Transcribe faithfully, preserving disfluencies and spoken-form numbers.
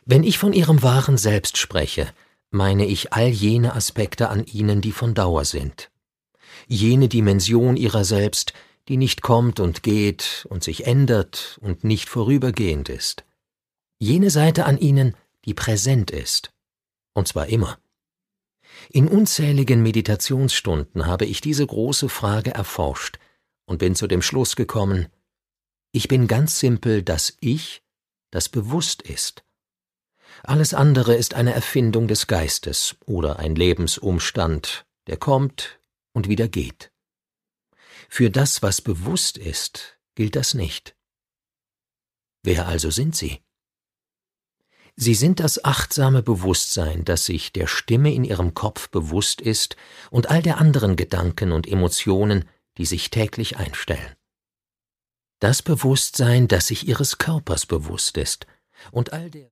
Wenn ich von ihrem wahren Selbst spreche, meine ich all jene Aspekte an ihnen, die von Dauer sind. Jene Dimension ihrer selbst, die nicht kommt und geht und sich ändert und nicht vorübergehend ist. Jene Seite an ihnen, die präsent ist, und zwar immer. In unzähligen Meditationsstunden habe ich diese große Frage erforscht und bin zu dem Schluss gekommen: Ich bin ganz simpel das Ich, das bewusst ist. Alles andere ist eine Erfindung des Geistes oder ein Lebensumstand, der kommt und wieder geht. Für das, was bewusst ist, gilt das nicht. Wer also sind Sie? Sie sind das achtsame Bewusstsein, das sich der Stimme in Ihrem Kopf bewusst ist und all der anderen Gedanken und Emotionen, die sich täglich einstellen. Das Bewusstsein, das sich Ihres Körpers bewusst ist und all der